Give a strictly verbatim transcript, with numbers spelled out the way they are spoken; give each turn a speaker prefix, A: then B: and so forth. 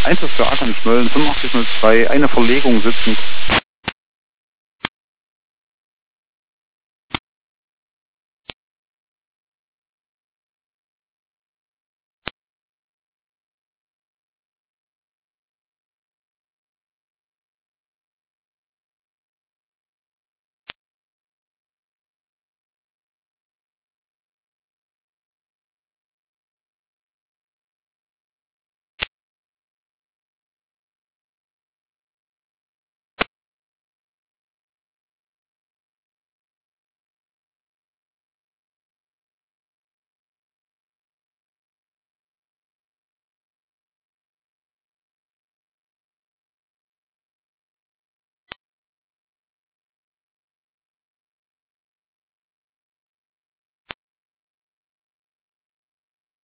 A: Einsatz für Argon Schmölln, fünfundachtzig null zwei, eine Verlegung sitzend.